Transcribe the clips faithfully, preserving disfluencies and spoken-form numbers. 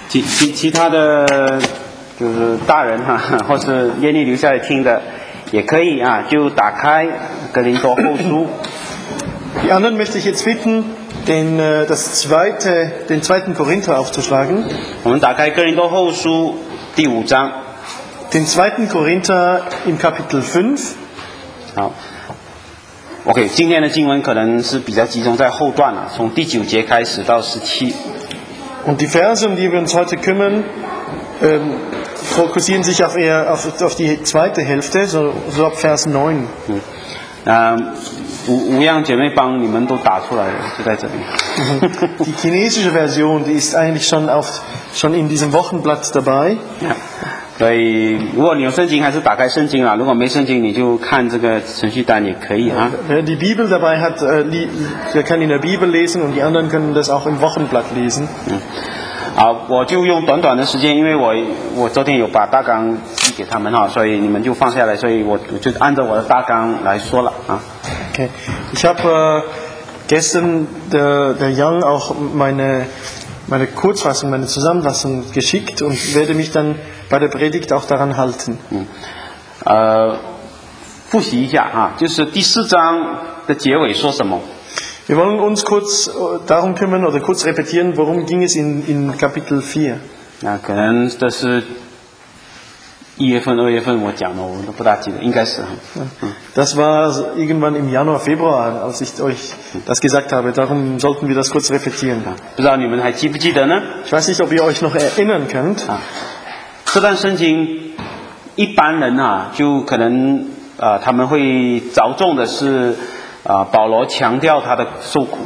其其其他的就是大人哈，或是愿意留下来听的，也可以啊，就打开哥林多后书。 Die anderen möchte ich jetzt bitten, den, das zweite, den zweiten Korinther aufzuschlagen. 我们打开哥林多后书第五章。 Den zweiten Korinther im Kapitel fünf. 好 ，OK， 今天的经文可能是比较集中在后段了，从第九节开始到十七。 Und die Verse, um die wir uns heute kümmern, ähm, fokussieren sich auf, eher auf, auf die zweite Hälfte, so, so ab Vers neun. 嗯，啊、呃，五五样姐妹帮你们都打出来了，就在这里。 Die chinesische Version, die ist eigentlich schon, auf, schon in diesem Wochenblatt dabei. Ja. 所以，如果你有圣经，还是打开圣经啦；如果没圣经，你就看这个程序单也可以啊。 Wer die Bibel dabei hat, der kann in der Bibel lesen und die anderen können das auch im Wochenblatt lesen. 嗯，好，我就用短短的时间，因为我我昨天有把大纲寄给他们哈，所以你们就放下来，所以我我就按照我的大纲来说了啊。 Okay, ich habe äh, gestern der, der Young auch meine meine Kurzfassung, meine Zusammenfassung geschickt und werde mich dann bei der Predigt auch daran halten. 嗯，呃，复习一下啊，就是第四章的结尾说什么？ Wir wollen uns kurz darum kümmern oder kurz repetieren, worum ging es in, in Kapitel vier. 那可能这是一月份、二月份我讲的，我都不大记得，应该是。嗯 Das war irgendwann im Januar, Februar, als ich euch das gesagt habe. Darum sollten wir das kurz repetieren. 不知道你们还记不记得呢？ Ich weiß nicht, ob ihr euch noch erinnern könnt. 啊，这段圣经一般人啊，就可能呃他们会着重的是啊、呃、保罗强调他的受苦。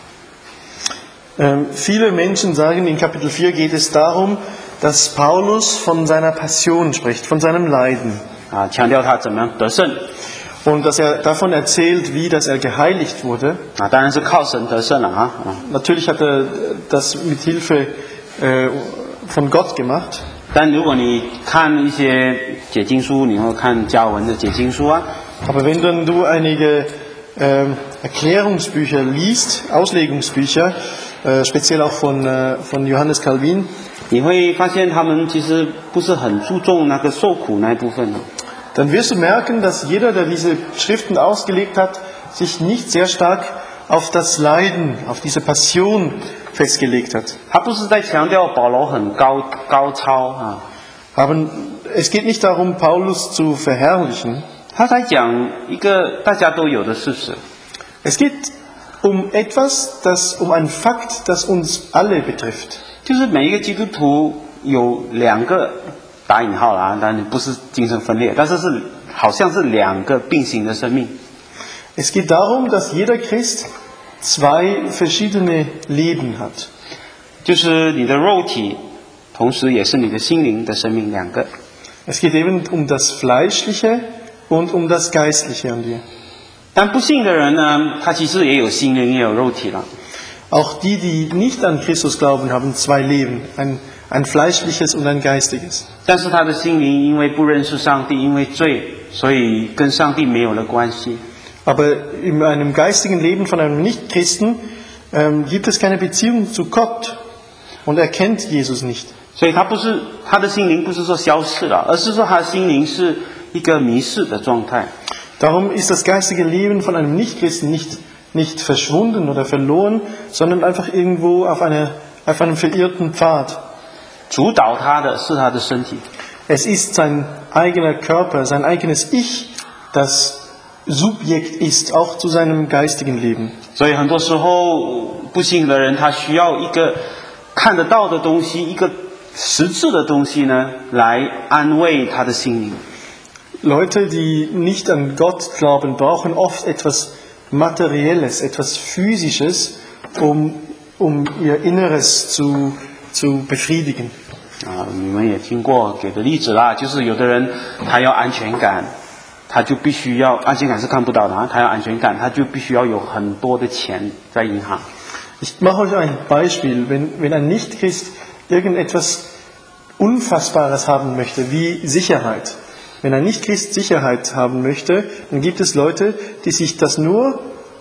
Ähm, viele Menschen sagen, in Kapitel vier geht es darum, dass Paulus von seiner Passion spricht, von seinem Leiden. 啊，强调他怎么样得胜。 Und dass er davon erzählt, wie dass er geheiligt wurde. 啊，当然是靠神得胜了啊。啊 Natürlich hat er das mit Hilfe äh, von Gott gemacht. 但如果你看一些解经书，你会看加文的解经书啊。 Aber wenn dann du einige äh, Erklärungsbücher liest, Auslegungsbücher, äh, speziell auch von, äh, von Johannes Calvin, 你会发现他们其实不是很注重那个受苦那一部分。 dann wirst du merken, dass jeder, der diese Schriften ausgelegt hat, sich nicht sehr stark auf das Leiden, auf diese Passion festgelegt hat. 他不是在强调保罗很高高超啊， Aber es geht nicht darum, Paulus zu verherrlichen. 他在讲一个大家都有的事实。 Es geht um etwas, das, um einen Fakt, das uns alle betrifft. 就是每一个基督徒有两个打引号啦，当然不是精神分裂，但是是好像是两个并行的生命。 Es geht darum, dass jeder Christ zwei verschiedene Leben hat. 就是你的肉体，同时也是你的心灵的生命两个。 Es geht eben um das Fleischliche und um das Geistliche an dir. 但不信的人呢，他其实也有心灵，也有肉体了。 Auch die, die nicht an Christus glauben, haben zwei Leben, ein, ein fleischliches und ein geistiges. 但是他的心灵因为不认识上帝，因为罪，所以跟上帝没有了关系。 Aber in einem geistigen Leben von einem Nichtchristen ähm, gibt es keine Beziehung zu Gott und er kennt Jesus nicht. 所以他不是他的心灵不是说消失了，而是说他的心灵是一个迷失的状态。 Darum ist das geistige Leben von einem Nichtchristen nicht, nicht verschwunden oder verloren, sondern einfach irgendwo auf, eine, auf einem verirrten Pfad. 主导他的是他的身体。 Es ist sein eigener Körper, sein eigenes Ich, das Subjekt ist, auch zu seinem geistigen Leben. 所以很多时候不信的人，他需要一个看得到的东西，一个实质的东西呢，来安慰他的心灵。 Leute, die nicht an Gott glauben, brauchen oft etwas Materielles, etwas Physisches, um, um ihr Inneres zu, zu befriedigen. 啊，你们也听过给的例子啦，就是有的人他要安全感，他就必须要安全感是看不到的啊，他要安全感，他就必须要有很多的钱在银行。 Ich mache euch ein Beispiel. Wenn, wenn ein Nichtchrist irgendetwas Unfassbares haben möchte, wie Sicherheit, wenn ein Nichtchrist Sicherheit haben möchte, dann gibt es Leute, die sich das nur,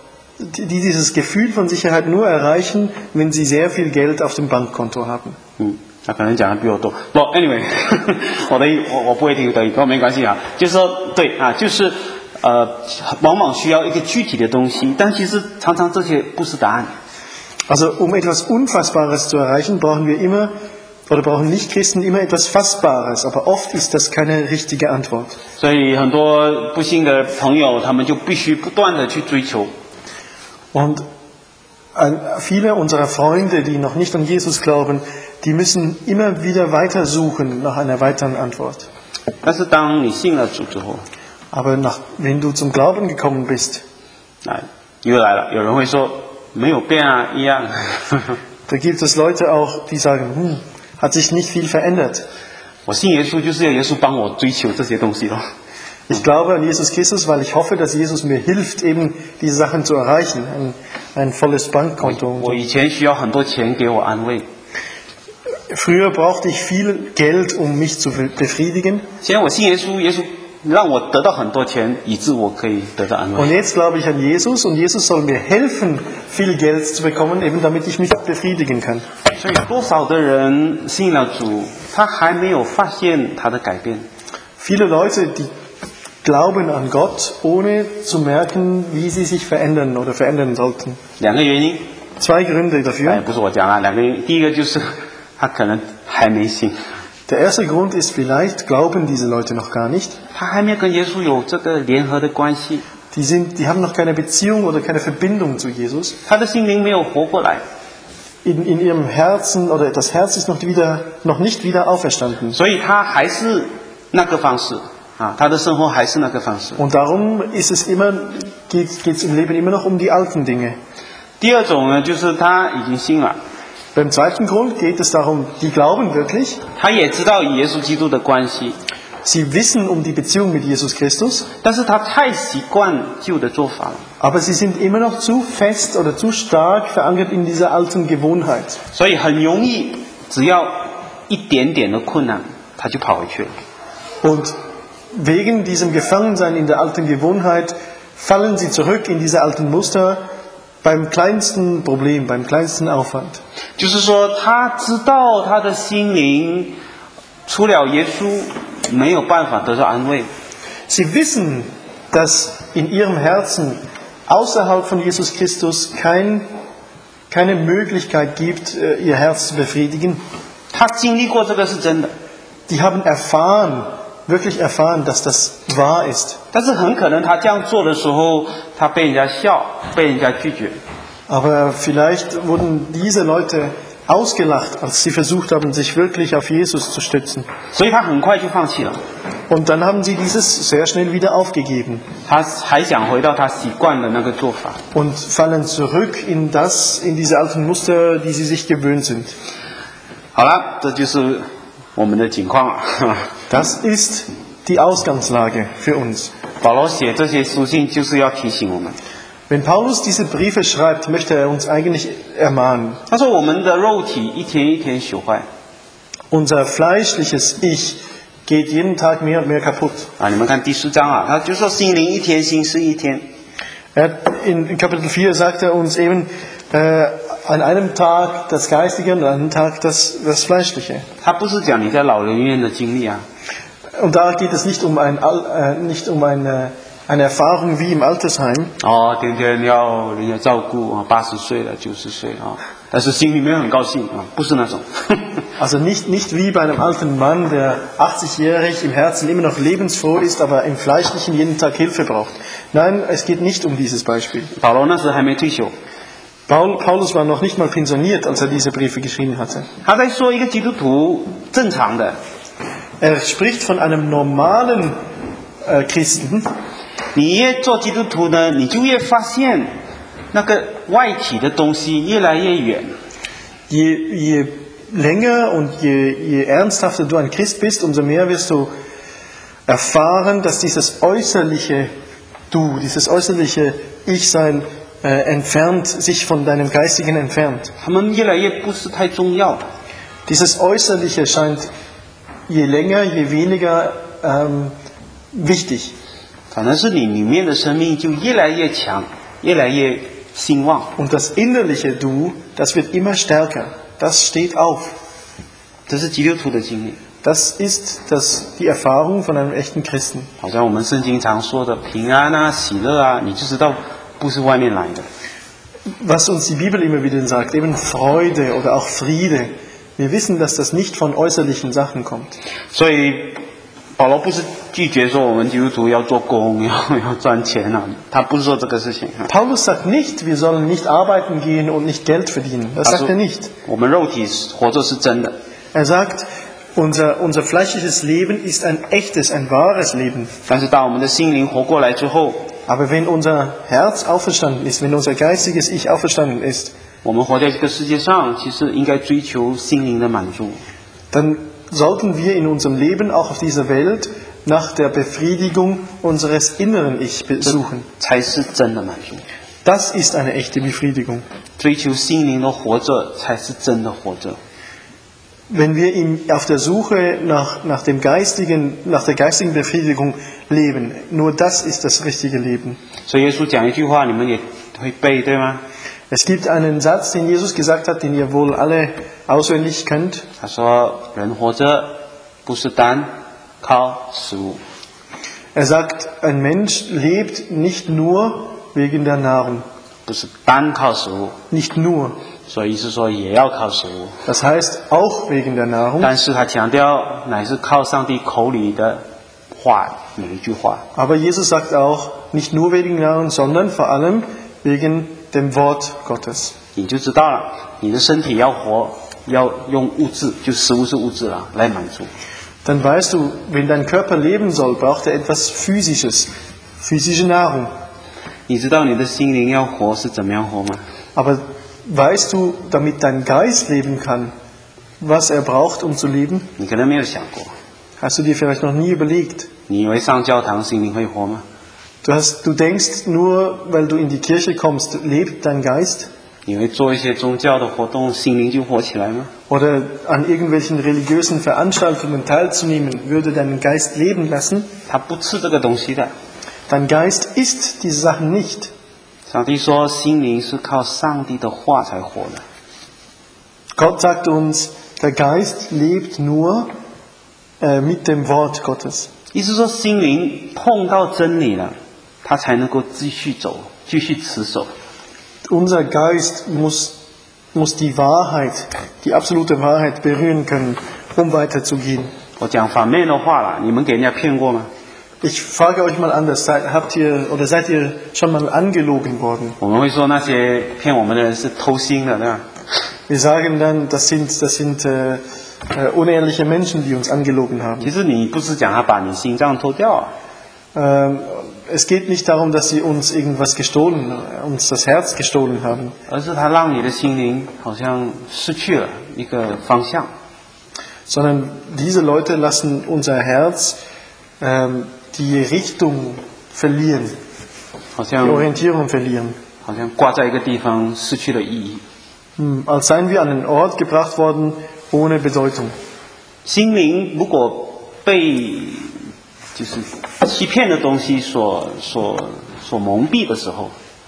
die dieses Gefühl von Sicherheit nur erreichen, wenn sie sehr viel Geld auf dem Bankkonto haben. Hm. 他可能讲的比我多。不 ，anyway， 我的我我不会听德语，跟我没关系啊。就是说，对啊，就是呃，往往需要一个具体的东西，但其实常常这些不是答案。 Also um etwas Unfassbares zu erreichen, brauchen wir immer oder brauchen Nichtchristen immer etwas Fassbares, aber oft ist das keine richtige Antwort. 所以很多不信的朋友，他们就必须不断的去追求。 Und ein, viele unserer Freunde, die noch nicht an Jesus glauben, die müssen immer wieder weiter suchen nach einer weiteren Antwort. 但是当你信了主之后， Aber nach, wenn du zum Glauben gekommen bist, 啊，又来了，有人会说没有变啊，一样。 da gibt es Leute auch, die sagen, hm, hat sich nicht viel verändert. 我信耶稣就是要耶稣帮我追求这些东西咯。 Ich glaube an Jesus Christus, weil ich hoffe, dass Jesus mir hilft, eben diese Sachen zu erreichen. Ein, ein volles Bankkonto. 我以前需要很多钱给我安慰， Früher brauchte ich viel Geld, um mich zu befriedigen. 现在我信耶稣，耶稣让我得到很多钱，以致我可以得到安 Und 慰。 jetzt glaube ich an Jesus und Jesus soll mir helfen, viel Geld zu bekommen, eben damit ich mich befriedigen kann. 所以多少的人信了主，他还没有发现他的改变。 Viele Leute, die glauben an Gott, ohne zu merken, wie sie sich verändern oder verändern sollten. 两个原因， Zwei Gründe 哎， dafür. 不是我讲了，两个原因。第一个就是他可能还没信， Der erste Grund ist, vielleicht glauben diese Leute noch gar nicht. 他还没有跟耶稣有这个联合的关系， Die, sind, die haben noch keine Beziehung oder keine Verbindung zu Jesus. 他的心灵没有活过来， In, in ihrem Herzen oder das Herz ist noch, wieder, noch nicht wieder auferstanden. 所以他还是那个方式啊，他的生活还是那个方式。 Und darum ist es immer, geht es im Leben immer noch um die alten Dinge. 第二种呢，就是他已经信了， Beim zweiten Grund geht es darum, die glauben wirklich, 他也知道与耶稣基督的关系， sie wissen um die Beziehung mit Jesus Christus, 但是他太习惯旧的做法了， aber sie sind immer noch zu fest oder zu stark verankert in dieser alten Gewohnheit. 所以很容易，只要一点点的困难，他就跑回去了。 Und wegen diesem Gefangensein in der alten Gewohnheit fallen sie zurück in diese alten Muster beim kleinsten Problem, beim kleinsten Aufwand. 就是说，他知道他的心灵除了耶稣没有办法得到安慰， Sie wissen, dass in ihrem Herzen außerhalb von Jesus Christus kein, keine Möglichkeit gibt, ihr Herz zu befriedigen. 他经历过这个是真的， Die haben erfahren, wirklich erfahren, dass das wahr ist. 但是很可能他这样做的时候，他被人家笑，被人家拒绝， Aber vielleicht wurden diese Leute ausgelacht, als sie versucht haben, sich wirklich auf Jesus zu stützen. 所以他很快就放弃了。 Und dann haben sie dieses sehr schnell wieder aufgegeben 他还想回到他习惯的那个做法。 und fallen zurück in das, in diese alten Muster, die sie sich gewöhnt sind. 好了，这就是我们的情况啊。 Das ist die Ausgangslage für uns. 保罗写这些书信就是要提醒我们。 Wenn Paulus diese Briefe schreibt, möchte er uns eigentlich ermahnen. 他说我们的肉体一天一天朽坏 Unser fleischliches Ich geht jeden Tag mehr und mehr kaputt. 啊，你们看第四章啊，他就说心灵一天，心思一天。 Er, in, in Kapitel vier sagt er uns eben, äh, an einem Tag das Geistige und an einem Tag das, das Fleischliche. 他不是讲你在老人院的经历啊， Und da geht es nicht um, ein, äh, nicht um eine, eine Erfahrung wie im Altersheim, 哦，天天要人家照顾啊，八十岁了，九十岁啊，但是心里面很高兴啊，不是那种。 also nicht, nicht wie bei einem alten Mann, der achtzigjährig im Herzen immer noch lebensfroh ist, aber im Fleischlichen jeden Tag Hilfe braucht. Nein, es geht nicht um dieses Beispiel. 保罗那时还没退休， Paul, Paulus war noch nicht mal pensioniert, als er diese Briefe geschrieben hatte. 他在说一个基督徒正常的， Er spricht von einem normalen äh, Christen. 你越做基督徒呢，你就越发现那个外体的东西越来越远。 Je, je länger und je, je ernsthafter du ein Christ bist, umso mehr wirst du erfahren, dass dieses äußerliche Du, dieses äußerliche Ich-Sein äh, entfernt, sich von deinem Geistigen entfernt. 他们越来越不是太重要。 Dieses Äußerliche scheint je länger, je weniger ähm, wichtig. 反正是你里面的生命就越来越强，越来越兴旺。 Und das innerliche Du, das wird immer stärker. Das steht auf. 这是基督徒的经历。 Das ist das, die Erfahrung von einem echten Christen. 好像我们圣经常说的平安啊、喜乐啊，你就知道不是外面来的。 Was uns die Bibel immer wieder sagt, eben Freude oder auch Friede. Wir wissen, dass das nicht von äußerlichen Sachen kommt. 所以保罗不是拒绝说我们基督徒要做工、要要赚钱啊，他不是说这个事情啊。 Paulus sagt nicht, wir sollen nicht arbeiten gehen und nicht Geld verdienen. Das sagt er nicht. 我们肉体活着是真的， Er sagt, unser, unser fleischliches Leben ist ein echtes, ein wahres Leben. 但是当我们的心灵活过来之后， Aber wenn unser Herz auferstanden ist, wenn unser geistiges Ich auferstanden ist, 我们活在这个世界上，其实应该追求心灵的满足。 dann sollten wir in unserem Leben auch auf dieser Welt nach der Befriedigung unseres inneren Ich suchen. 才是真的满足。 Das ist eine echte Befriedigung. 追求心灵的活着，才是真的活着。 Wenn wir in, auf der Suche nach, nach, dem geistigen, nach der geistigen Befriedigung leben, nur das ist das richtige Leben. 所以耶稣讲一句话，你们也会背，对吗？ Es gibt einen Satz, den Jesus gesagt hat, den ihr wohl alle auswendig könnt. 他说：“人活着不是单靠食物， Er sagt, ein Mensch lebt nicht nur wegen der Nahrung. 不是单靠食物。 Nicht nur. 所以是说也要靠食物， Das heißt auch wegen der Nahrung. 但是他强调乃是靠上帝口里的话，每一句话。 Aber Jesus sagt auch, nicht nur wegen Nahrung, sondern vor allem wegen dem Wort Gottes. 你就知道了，你的身体要活，要用物质，就食物是物质了，来满足。 Dann weißt du, wenn dein Körper leben soll, braucht er etwas Physisches, physische Nahrung. 你知道你的心灵要活是怎么样活吗？ Aber weißt du, damit dein Geist leben kann, was er braucht, um zu leben? 你可能没有想过， Hast du dir vielleicht noch nie überlegt? 你以为上教堂心灵会活吗？ Du, hast, du denkst nur, weil du in die Kirche kommst, lebt dein Geist? 你以为做一些宗教的活动，心灵就活起来吗？ Oder an irgendwelchen religiösen Veranstaltungen teilzunehmen, würde deinen Geist leben lassen? 他不吃这个东西的。 Dein Geist isst diese Sachen nicht. 上帝说，心灵是靠上帝的话才活的。 Gott sagt uns, der Geist lebt nur äh, mit dem Wort Gottes. 意思说，心灵碰到真理了，他才能够继续走，继续持守。 Unser Geist muss, muss die Wahrheit, die absolute Wahrheit berühren können, um weiterzugehen. 我讲反面的话了，你们给人家骗过吗？ Ich frage euch mal anders, seid, habt ihr oder seid ihr schon mal angelogen worden? 我们会说那些骗我们的人是偷心的，对吧？ Wir sagen dann, das sind, das sind äh, äh, unehrliche Menschen, die uns angelogen haben. 其实你不是讲他把你心脏偷掉啊， Ähm, es geht nicht darum, dass sie uns irgendwas gestohlen, uns das Herz gestohlen haben, 而是他让你的心灵好像失去了一个方向。 sondern diese Leute lassen unser Herz ähm, die Richtung verlieren, 好 die 像 Orientierung verlieren. 好像挂在一个地方失去了意义。 Hm, als seien wir an einen Ort gebracht worden ohne Bedeutung. 心灵如果被就是欺骗的东西所所所蒙蔽的时候，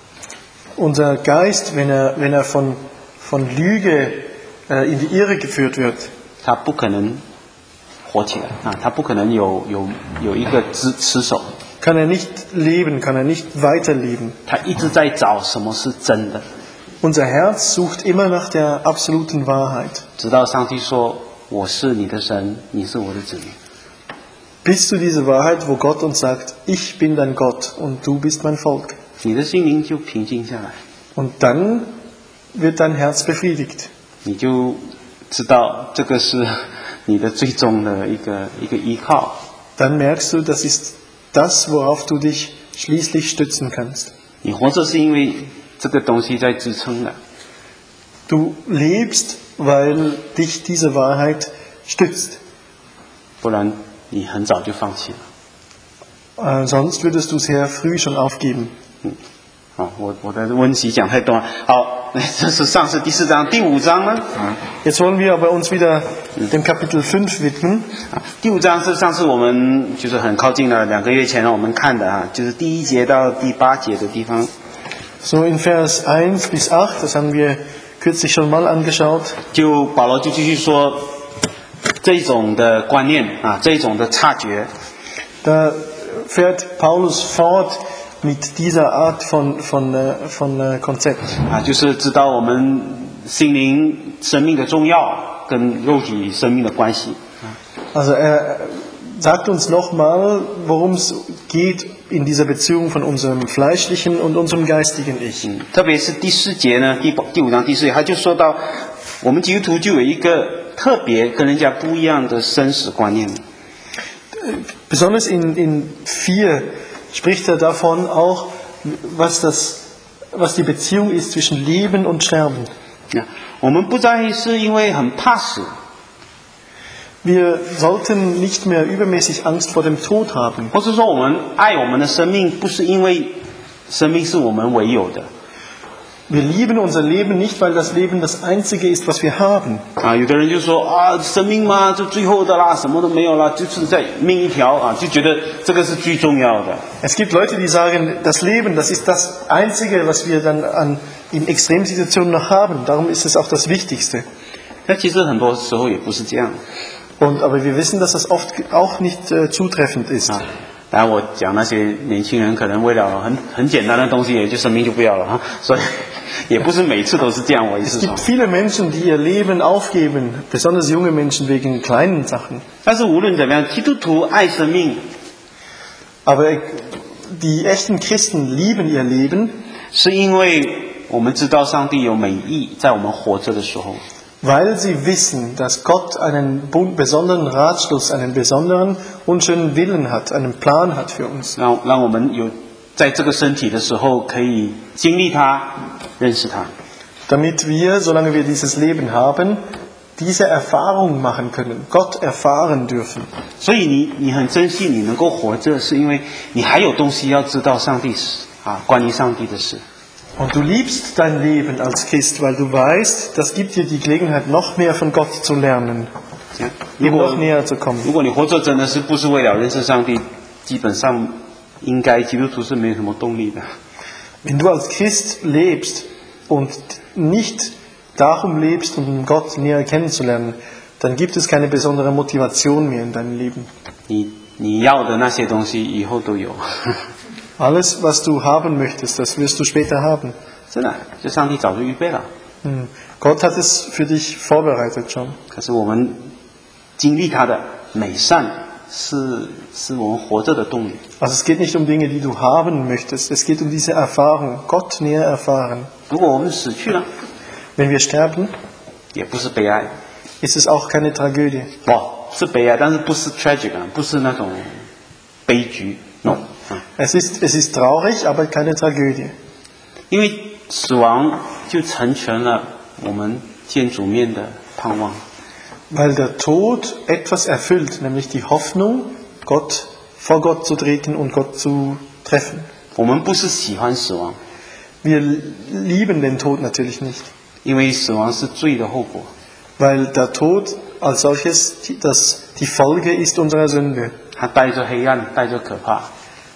Unser Geist, wenn er, wenn er von, von Lüge äh, in die Irre geführt wird, 他不可能活起来啊，他不可能有有有一个持持守， kann er nicht leben, kann er nicht weiterleben. 他一直在找什么是真的， Unser Herz sucht immer nach der absoluten Wahrheit. 直到上帝说我是你的神，你是我的子民。 Bis zu dieser Wahrheit, wo Gott uns sagt, ich bin dein Gott und du bist mein Volk. 你的心灵就平静下来， Und dann wird dein Herz befriedigt. 你就知道这个是你的最终的一个一个依靠。 Dann merkst du, das ist das, worauf du dich schließlich stützen kannst. 你活着是因为这个东西在支撑的， Du lebst, weil dich diese Wahrheit stützt. 不然你很早就放弃了。 Äh, sonst würdest du sehr früh schon aufgeben. 好，我我的温习讲太多了。好，这是上次第四章，第五章呢？ Jetzt wollen wir aber uns wieder dem Kapitel fünf widmen. 啊，第五章是上次我们就是很靠近了两个月前我们看的啊，就是第一节到第八节的地方。 So in Vers eins bis acht, das haben wir kürzlich schon mal angeschaut. 就保罗就继续说， 这种的观念啊，这种的察觉。 Da fährt Paulus fort mit dieser Art von, von, äh, von äh, Konzept. 啊，就是知道我们心灵生命的重要跟肉体生命的关系。 Also er sagt uns nochmal, worum es geht in dieser Beziehung von unserem fleischlichen und unserem geistigen Ich. 嗯，特别是第四节呢，第第五章第四节，他就说到，我们基督徒就有一个特别跟人家不一样的生死观念。 Besonders in, in vier spricht er davon auch, was, das, was die Beziehung ist zwischen Leben und Sterben. 啊，我们不再是因为很怕死。 Wir sollten nicht mehr übermäßig Angst vor dem Tod haben. 或是说我们爱我们的生命，不是因为生命是我们唯有的 Wir lieben unser Leben nicht, weil das Leben das Einzige ist, was wir haben. 啊。有的人就说啊，生命嘛，就最后的啦，什么都没有啦，就是在命一条啊，就觉得这个是最重要的。 Es gibt Leute, die sagen, das Leben, das ist das Einzige, was wir dann an, in Extremsituationen noch haben. Darum ist es auch das Wichtigste. 但其实很多时候也不是这样 Und, aber wir wissen, dass das oft auch nicht äh, zutreffend ist. 啊。当然，我讲那些年轻人可能为了很很简单的东西，也就生命就不要了哈，所以也不是每次都是这样。我意 Es 思说 gibt，viele Menschen, die ihr Leben aufgeben, besonders junge Menschen wegen kleinen Sachen. 但是无论怎么样，基督徒爱生命， Aber die echten Christen lieben ihr Leben, 是因为我们知道上帝有美意，在我们活着的时候。 weil sie wissen, dass Gott einen besonderen Ratschluss, einen besonderen und schönen Willen hat, einen Plan hat für uns. 让让我们有在这个身体的时候可以经历它，认识它。 Damit wir, solange wir dieses Leben haben, diese Erfahrung machen können, Gott erfahren dürfen. 所以你你很珍惜你能够活着，是因为你还有东西要知道上帝事啊，关于上帝的事。 Und du liebst dein Leben als Christ, weil du weißt, das gibt dir die Gelegenheit, noch mehr von Gott zu lernen, 如 ihm 果 noch näher zu kommen. 如果你活着真的是不是为了认识上帝，基本上应该基督徒是没有什么动力的。 Wenn du als Christ lebst und nicht darum lebst, um Gott näher kennenzulernen, dann gibt es keine besondere Motivation mehr in deinem Leben. 你你要的那些东西以后都有， Alles, was du haben möchtest, das wirst du später haben. 真的，就上帝早就预备了。 Hm. Gott hat es für dich vorbereitet schon. 可是我们经历它的美善，是是我们活着的动力。 Also es geht nicht um Dinge, die du haben möchtest. Es geht um diese Erfahrung, Gott näher erfahren. 如果我们死去了， Wenn wir sterben, 也不是悲哀， ist es auch keine Tragödie. 不是悲哀，但是不是 tragic 啊，不是那种悲剧，no 啊， Es ist, es ist traurig, aber keine Tragödie. 因为死亡就成全了我们见主面的盼望。 Weil der Tod etwas erfüllt, nämlich die Hoffnung, Gott, vor Gott zu treten und Gott zu treffen. 我们不是喜欢死亡， Wir lieben den Tod natürlich nicht, 因为死亡是罪的后果。 weil der Tod als solches die, das, die Folge ist unserer Sünde. 它带着黑暗，带着可怕。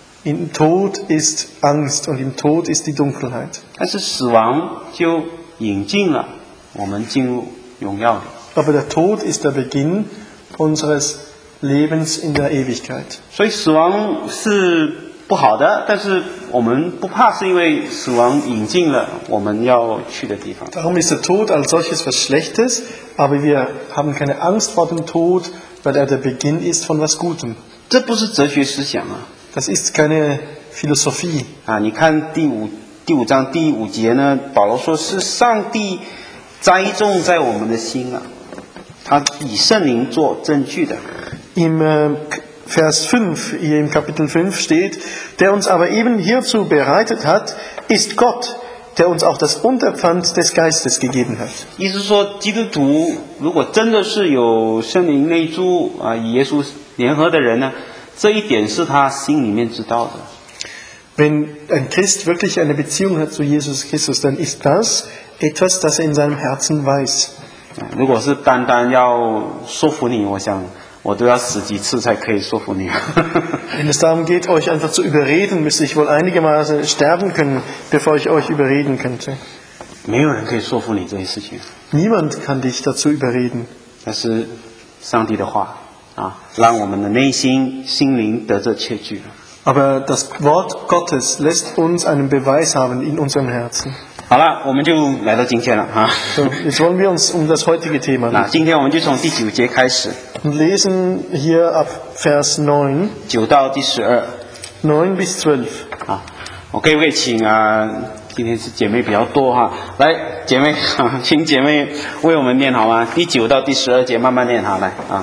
Im Tod ist Angst und im Tod ist die Dunkelheit. 但是死亡就引进了我们进入荣耀里。 Aber der Tod ist der Beginn unseres Lebens in der Ewigkeit. 所以死亡是不好的，但是我们不怕，是因为死亡引进了我们要去的地方。 Darum ist der Tod als solches was Schlechtes, aber wir haben keine Angst vor dem Tod, weil er der Beginn ist von was Gutem. 这不是哲学思想啊！ Das ist keine Philosophie. 啊，你看第五第五章第五节呢，保罗说是上帝栽种在我们的心啊，他以圣灵做证据的。 Im äh, Vers fünf, hier im Kapitel fünf steht, der uns aber eben hierzu bereitet hat, ist Gott, der uns auch das Unterpfand des Geistes gegeben hat. 意思是说，基督徒如果真的是有圣灵内住啊，与耶稣联合的人呢，这一点是他心里面知道的。 Wenn ein Christ wirklich eine Beziehung hat zu Jesus Christus, dann ist das etwas, das er in seinem Herzen weiß. 如果是单单要说服你，我想我都要死几次才可以说服你。 Wenn es darum geht, euch einfach zu überreden, müsste ich wohl einige Male sterben können, bevor ich euch überreden könnte. 没有人可以说服你这些事情， Niemand kann dich dazu überreden. 但是上帝的话啊，让我们的内心心灵得着确据。 Aber das Wort Gottes lässt uns einen Beweis haben in unserem Herzen. 好了，我们就来到今天了啊。 So, jetzt wollen wir uns um das heutige Thema 那 richten 今天我们就从第九节开始， und lesen hier ab Vers neun, 九到第十二 neun bis zwölf. 啊。我可以不可以请啊？今天是姐妹比较多哈，来姐妹，啊、请姐妹为我们念好吗？第九到第十二节慢慢念好来啊。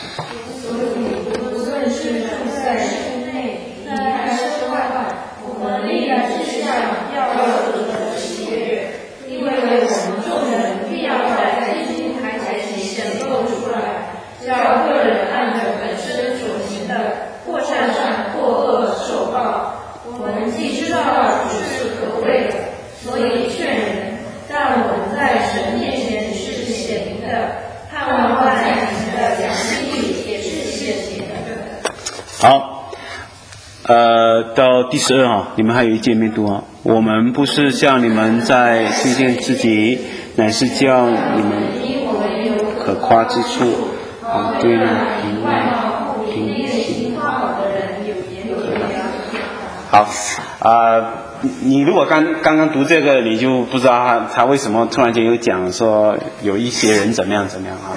好，呃，到第十二哈，你们还有一节没读啊。我们不是向你们在推荐自己，乃是叫你们可夸之处，啊，对那平平行。好，啊、呃，你如果刚刚刚读这个，你就不知道他他为什么突然间又讲说有一些人怎么样怎么样啊。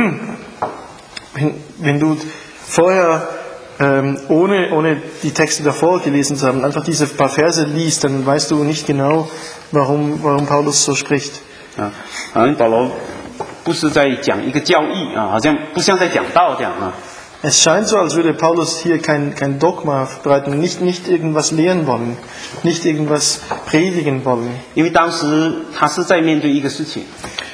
Wenn, wenn du vorher ähm, ohne, ohne die Texte davor gelesen zu haben, einfach diese paar Verse liest, dann weißt du nicht genau, warum, warum Paulus so spricht. 啊，好像保罗不是在讲一个教义啊，好像不像在讲道这样啊。 Es scheint so, als würde Paulus hier kein, kein Dogma verbreiten, nicht, nicht irgendwas lehren wollen, nicht irgendwas predigen wollen. 因为当时他是在面对一个事情，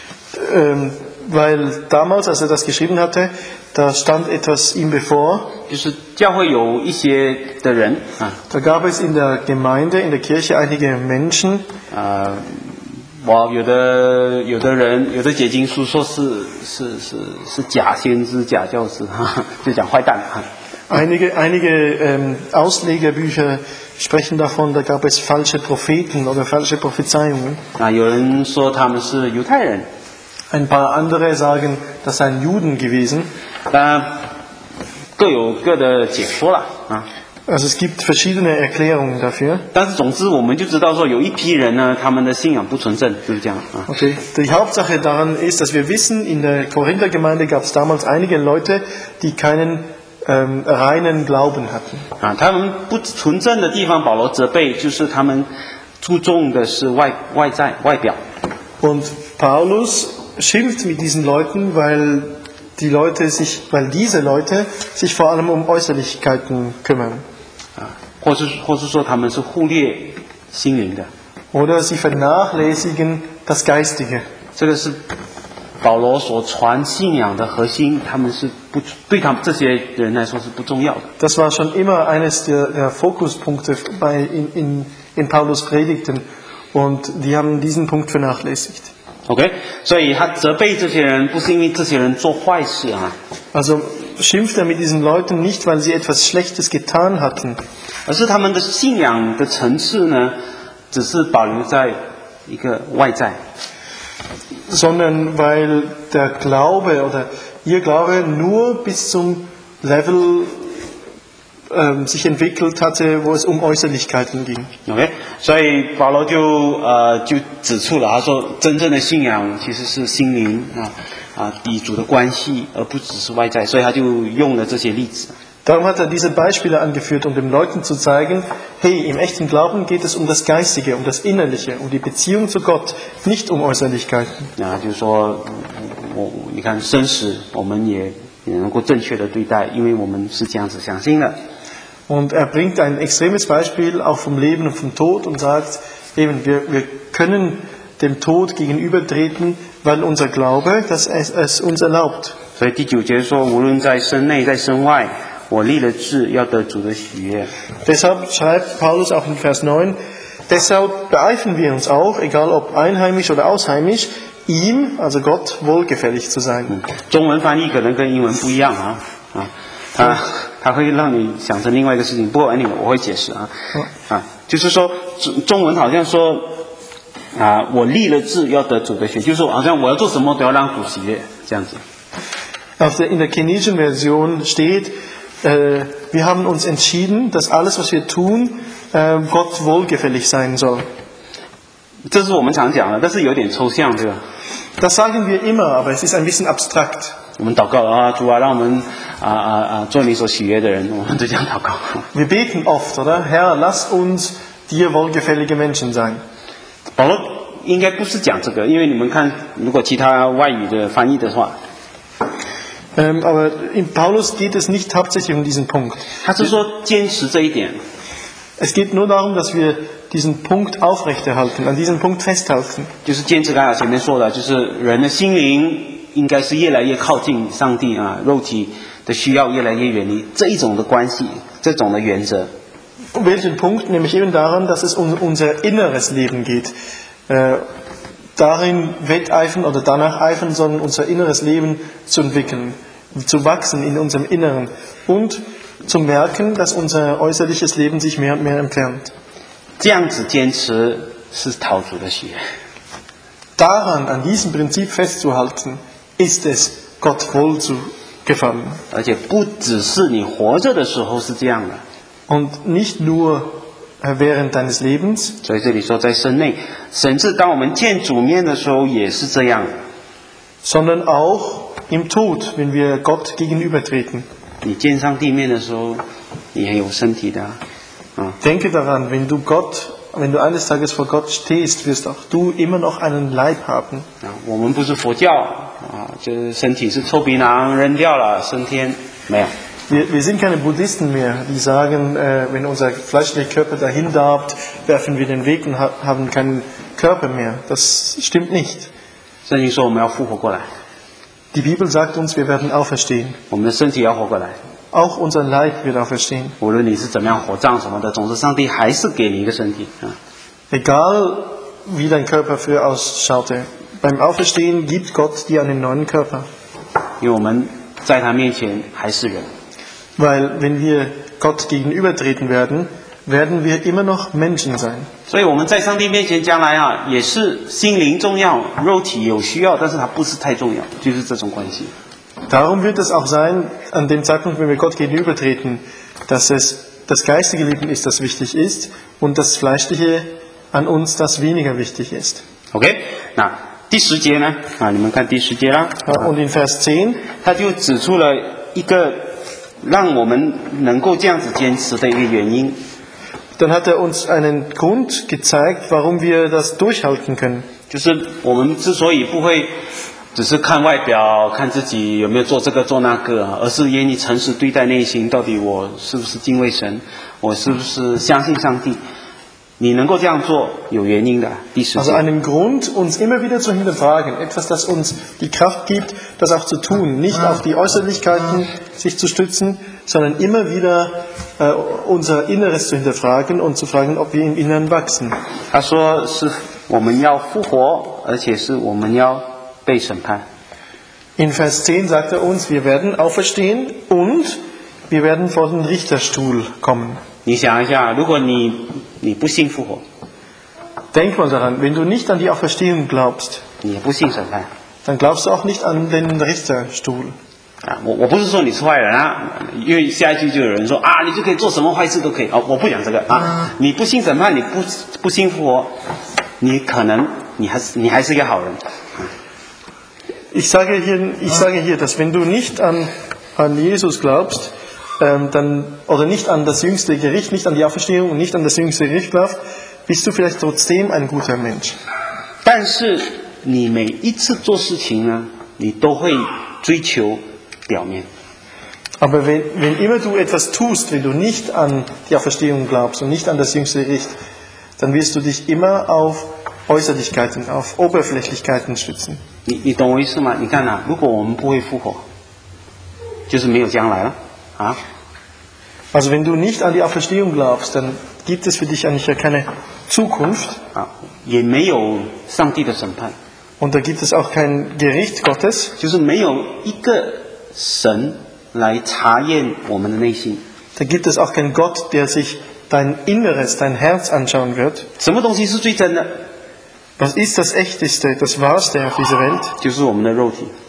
Ähm, weil damals, als er das geschrieben hatte, da stand etwas ihm bevor. 就是教会有一些的人啊， Da gab es in der Gemeinde, in der Kirche einige Menschen, 呃，我有的有的人有的解经书说是是是是假先知、假教师哈，就讲坏蛋哈。 einige, einige ähm, Auslegerbücher sprechen davon, da gab es falsche Propheten oder falsche Prophezeiungen. 啊，有人说他们是犹太人， Ein paar andere sagen, das seien Juden gewesen. 当然各有各的解说了啊。 Also es gibt verschiedene Erklärungen dafür. 但是总之我们就知道说有一批人呢，他们的信仰不纯正，就是这样啊。 Okay. Die Hauptsache daran ist, dass wir wissen, in der Korinthergemeinde gab es damals einige Leute, die keinen ähm, reinen Glauben hatten. 啊，他们不纯正的地方，保罗责备，就是他们注重的是外外在外表。 Und Paulus schimpft mit diesen Leuten, weil die Leute sich, weil diese Leute sich vor allem um Äußerlichkeiten kümmern. 啊，或是或是说他们是忽略心灵的， Oder sie vernachlässigen das Geistige. 这个是保罗所传信仰的核心，他们是不对他们这些人来说是不重要的。 Das war schon immer eines der, der Fokuspunkte bei, in, in, in Paulus Predigten und die haben diesen Punkt vernachlässigt. OK， 所以他责备这些人，不是因为这些人做坏事啊， Also schimpft er mit diesen Leuten nicht, weil sie etwas Schlechtes getan hatten, 而是他们的信仰的层次呢，只是保留在一个外在。 sondern weil der Glaube oder ihr Glaube nur bis zum Level ähm, sich entwickelt hatte, wo es um Äußerlichkeiten ging. OK， 所以保罗就呃就指出了，他说真正的信仰其实是心灵啊啊与主的关系，而不只是外在，所以他就用了这些例子。 Darum hat er diese Beispiele angeführt, um den Leuten zu zeigen, hey, im echten Glauben geht es um das Geistige, um das Innerliche, um die Beziehung zu Gott, nicht um Äußerlichkeiten. 啊，就是说我你看生死，我们也也能够正确的对待，因为我们是这样子相信的。 Und er bringt ein extremes Beispiel auch vom Leben und vom Tod und sagt, eben, wir, wir können dem Tod gegenübertreten, weil unser Glaube das es, es uns erlaubt. 所以第九节说，无论在身内在身外，我立了志，要得主的喜悦。 Deshalb schreibt Paulus auch in Vers neun, deshalb beeifen wir uns auch, egal ob einheimisch oder ausheimisch, ihm, also Gott, wohlgefällig zu sein. 中文翻译可能跟英文不一样啊啊，它它会让你想成另外一个事情。不过 anyway 我会解释啊啊，就是说中中文好像说啊，我立了志要得主的喜悦，就是说好像我要做什么都要让主喜悦这样子。 Auf der, in der chinesischen Version steht, äh, wir haben uns entschieden, dass alles, was wir tun, äh, Gott wohlgefällig sein soll. 这是我们常讲的，但是有点抽象，对吧？ Das sagen wir immer, aber es ist ein bisschen abstrakt. 我们祷告啊，主啊，让我们啊啊啊做你所喜悦的人，我们就这样祷告。 Wir beten oft, oder? Herr, lass uns dir wohlgefällige Menschen sein. 保罗应该不是讲这个，因为你们看，如果其他外语的翻译的话， Ähm, aber in Paulus geht es nicht hauptsächlich um diesen Punkt. 他是说坚持这一点。 Es geht nur darum, dass wir diesen Punkt aufrechterhalten, an diesem Punkt festhalten. 就是坚持刚才前面说的，就是人的心灵应该是越来越靠近上帝啊，肉体的需要越来越远离这一种的关系，这种的原则。 Welchen Punkt? Nämlich eben daran, dass es um unser inneres Leben geht. Äh, darin wetteifern oder danach eifern, sondern unser inneres Leben zu entwickeln, zu wachsen in unserem Inneren und zu merken, dass unser äußerliches Leben sich mehr und mehr entfernt. 这样子坚持是讨主的喜悦。 Daran, an diesem Prinzip festzuhalten, ist es Gott wohl zu gefallen. 而且不只是你活着的时候是这样的， Und nicht nur während deines Lebens, 所以这里说在身内，甚至当我们见主面的时候也是这样。 sondern auch im Tod, wenn wir Gott gegenübertreten. 你见上帝面的时候，你也有身体的啊。啊 Denke daran, wenn du Gott, wenn du eines Tages vor Gott stehst, wirst auch du immer noch einen Leib haben. 啊，我们不是佛教啊，就是身体是臭皮囊扔掉了升天，没有。 Wir, wir sind keine Buddhisten mehr, die sagen, äh, wenn unser fleischlicher Körper dahin darbt, werfen wir den Weg und ha- haben keinen Körper mehr. Das stimmt nicht. 圣经说我们要复活过来， Die Bibel sagt uns, wir werden auferstehen. 我们的身体要活过来。 Auch unser Leib wird auferstehen. 无论你是怎么样火葬什么的，总之上帝还是给你一个身体啊。 Egal wie dein Körper früher ausschaute, beim Auferstehen gibt Gott dir einen neuen Körper. 因为我们在他面前还是人， Weil wenn wir Gott gegenübertreten werden, werden wir immer noch Menschen sein. 所以我们在上帝面前将来啊，也是心灵重要，肉体有需要，但是它不是太重要，就是这种关系。 Darum wird es auch sein, an dem Zeitpunkt, wenn wir Gott gegenübertreten, dass es das geistige Leben ist, das wichtig ist, und das fleischliche an uns, das weniger wichtig ist. OK， 那第十节呢？啊，你们看第十节啦。 Und in Vers zehn, 他就指出了一个让我们能够这样子坚持的一个原因， dann hat er uns einen Grund gezeigt, warum wir das durchhalten können. 就是我们之所以不会只是看外表，看自己有没有做这个做那个啊，而是愿意诚实对待内心，到底我是不是敬畏神，我是不是相信上帝？你能够这样做，有原因的。第十 Also 节， einen Grund, uns immer wieder zu hinterfragen. Etwas, das uns die Kraft gibt, das auch zu tun. Nicht auf die Äußerlichkeiten sich zu stützen, sondern immer wieder äh, unser Inneres zu hinterfragen und zu fragen, ob wir im Inneren wachsen. 他说是我们要复活，而且是我们要被审判。 In Vers zehn sagt er uns, wir werden auferstehen und wir werden vor den Richterstuhl kommen. 你想一下，如果你你不信复活， Denk mal daran, wenn du nicht an die Auferstehung glaubst, 你也不信审判。 dann glaubst du auch nicht an den Richterstuhl. 啊，我我不是说你是坏人啊，因为下一句就有人说啊，你就可以做什么坏事都可以啊，我不讲这个啊，你不信审判，你不不信复活，你可能你还是你还是一个好人。 Ich sage hier, ich sage hier, dass wenn du nicht an, an Jesus glaubst, ähm, dann, oder nicht an das jüngste Gericht, nicht an die Auferstehung und nicht an das jüngste Gericht glaubst, bist du vielleicht trotzdem ein guter Mensch. 但是你每一次做事情呢，你都会追求表面。 Aber wenn, wenn immer du etwas tust, wenn du nicht an die Auferstehung glaubst und nicht an das jüngste Gericht, dann wirst du dich immer auf Äußerlichkeiten, auf Oberflächlichkeiten stützen. 你你懂我意思吗？你看啊，如果我们不会复活，就是没有将来了啊。 Also wenn du nicht an die Auferstehung glaubst, dann gibt es für dich eigentlich ja keine Zukunft 啊，也没有上帝的审判， und da gibt es auch kein Gericht Gottes. 就是没有一个神来查验我们的内心。 Da gibt es auch keinen Gott, der sich dein Inneres, dein Herz anschauen wird. 什么东西是最真的？ Was ist das Echteste, das Wahrste auf dieser Welt? 就是我们的肉体。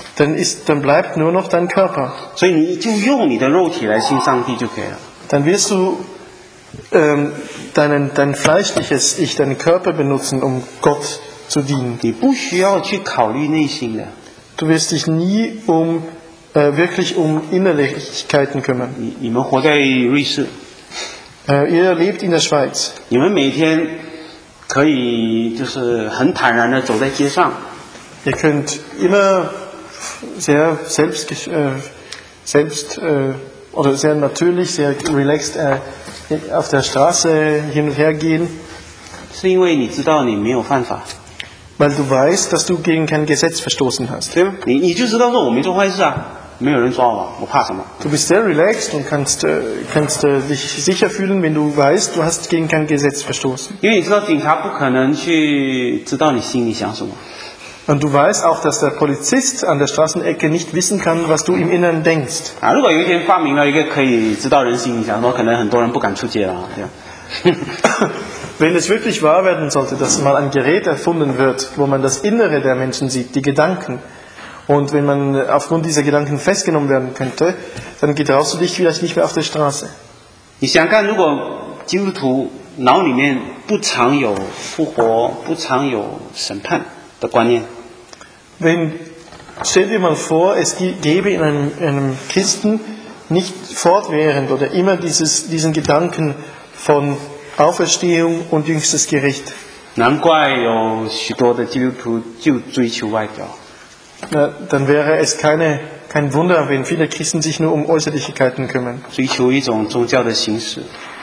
dann, ist, dann bleibt nur noch dein Körper. 所以你就用你的肉体来信上帝就可以了。 Dann wirst du ähm, deinen, dein fleischliches Ich, deinen Körper benutzen, um Gott zu dienen. 你不需要去考虑内心的， Du wirst dich nie um, äh, wirklich um Innerlichkeiten kümmern. 你你们活在瑞士， Äh, ihr lebt in der Schweiz. 你们每天可以就是很坦然的走在街上， Ihr könnt immer sehr selbst, äh, selbst äh, oder sehr natürlich, sehr relaxed äh, auf der Straße hin und her gehen, 是因为你知道你没有犯法， weil du weißt, dass du gegen kein Gesetz verstoßen hast. 对吗？你你就知道说我没做坏事啊，没有人抓我，我怕什么？ Du bist sehr relaxed und kannst, äh, kannst äh, dich sicher fühlen, wenn du weißt, du hast gegen kein Gesetz verstoßen. 因为你知道警察不可能去知道你心里想什么， Und du weißt auch, dass der Polizist an der Straßenecke nicht wissen kann, was du im Inneren denkst. 啊，如果有一天发明了一个可以知道人心里想什么，可能很多人不敢出街了啊，这样。 Wenn es wirklich wahr werden sollte, dass mal ein Gerät erfunden wird, wo man das Innere der Menschen sieht, die Gedanken, und wenn man aufgrund dieser Gedanken festgenommen werden könnte, dann getraust du dich vielleicht nicht mehr auf der Straße. 你想看，如果基督徒脑里面不常有复活，不常有审判的观念， Wenn, stell dir mal vor, es gäbe in einem, einem Christen nicht fortwährend oder immer dieses, diesen Gedanken von Auferstehung und jüngstes Gericht. 难怪有许多的基督徒就追求外表。 Na, dann wäre es keine, kein Wunder, wenn viele Christen sich nur um Äußerlichkeiten kümmern. 追求一种宗教的形式，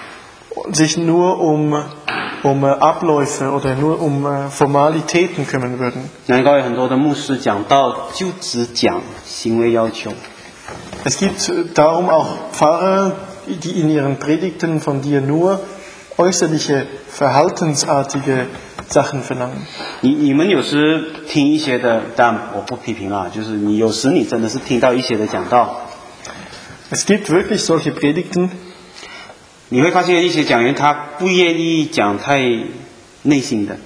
Sich nur um, um Abläufe oder nur um Formalitäten kümmern würden. 难怪很多的牧师讲道就只讲行为要求， Es gibt darum auch Pfarrer, die in ihren Predigten von dir nur äußerliche, verhaltensartige Sachen verlangen. 你你们有时听一些的，但我不批评啊，就是你有时你真的是听到一些的讲道， Es gibt wirklich solche Predigten, 你会发现一些讲员他不愿意讲太内心的，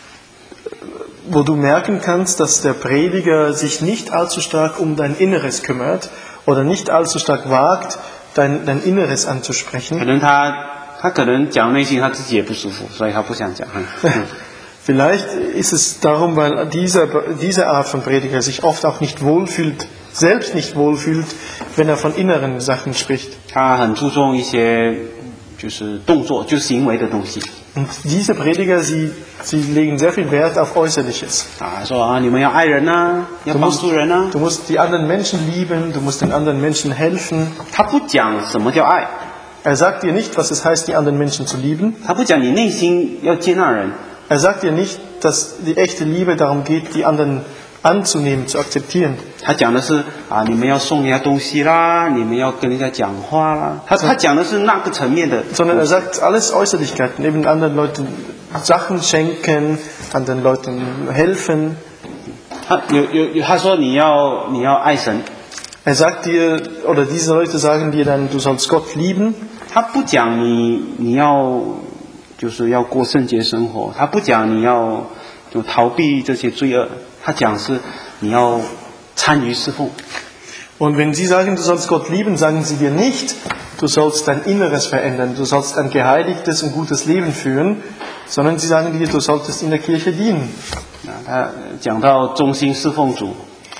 wo du merken kannst, dass der Prediger sich nicht allzu stark um dein Inneres kümmert oder nicht allzu stark wagt, dein, dein Inneres 可 anzusprechen. 能他他可能讲内心他自己也不舒服，所以他不想讲。嗯 Vielleicht ist es darum, weil dieser, diese Art von Prediger sich oft auch nicht wohlfühlt, selbst nicht wohlfühlt, wenn er von inneren Sachen spricht. 他很注重一些就是动作，就行为的东西 Und diese Prediger, sie, sie legen sehr viel Wert auf Äußerliches. 啊，说啊你们要爱人呐、要 Du 帮 musst, 助人呐、 du musst die anderen Menschen lieben, du musst den anderen Menschen helfen. 他不讲什么叫爱， Er sagt dir nicht, was es heißt, die anderen Menschen zu lieben. 他不讲你内心要接纳人， Er sagt dir nicht, dass die echte Liebe darum geht, die anderen anzunehmen, zu akzeptieren. 他讲的是啊你们要送人家东西啦，你们要跟人家讲话啦，他他讲的是那个层面的， Sondern er sagt alles Äußerlichkeiten, eben anderen Leuten Sachen schenken, anderen Leuten helfen. 他有有有他说你要你要爱神， Er sagt dir, oder diese Leute sagen dir dann, du sollst Gott lieben. 他不讲你你要就是要过圣洁生活，他不讲你要就逃避这些罪恶，他讲是你要参与侍奉。 Und wenn sie sagen, du sollst Gott lieben, sagen sie dir nicht, du sollst dein Inneres verändern, du sollst ein geheiligtes und gutes Leben führen, sondern sie sagen dir, du solltest in der Kirche dienen. 啊，他讲到忠心侍奉主，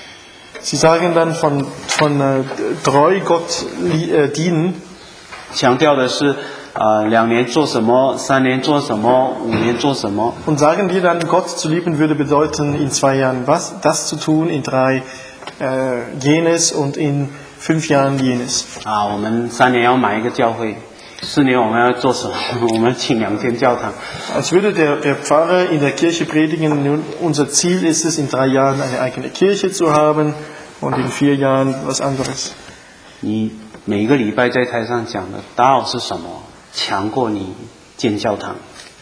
Sie sagen dann von, von äh, treu Gott äh, dienen, 强调的是呃两年做什么，三年做什么，五年做什么。 und sagen dir dann, Gott zu lieben würde bedeuten, in zwei Jahren was, das zu tun, in drei äh, jenes und in fünf Jahren jenes. 啊，我们三年要买一个教会，四年我们要做什么？我们请两间教堂。 Als würde der, der Pfarrer in der Kirche predigen, nun, unser Ziel ist es, in drei Jahren eine eigene Kirche zu haben und in vier Jahren was anderes. 你每个礼拜在台上讲的道是什么？强过你建教堂。